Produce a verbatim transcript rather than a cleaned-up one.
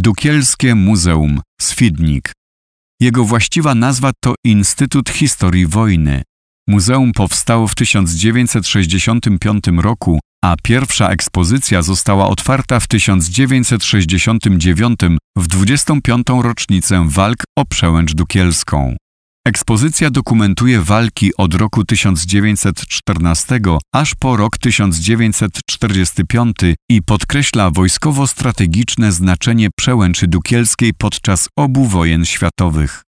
Dukielskie Muzeum, Świdnik. Jego właściwa nazwa to Instytut Historii Wojny. Muzeum powstało w tysiąc dziewięćset sześćdziesiątym piątym roku, a pierwsza ekspozycja została otwarta w tysiąc dziewięćset sześćdziesiątym dziewiątym w dwudziestą piątą rocznicę walk o Przełęcz Dukielską. Ekspozycja dokumentuje walki od roku tysiąc dziewięćset czternastego aż po rok tysiąc dziewięćset czterdziesty piąty i podkreśla wojskowo-strategiczne znaczenie Przełęczy Dukielskiej podczas obu wojen światowych.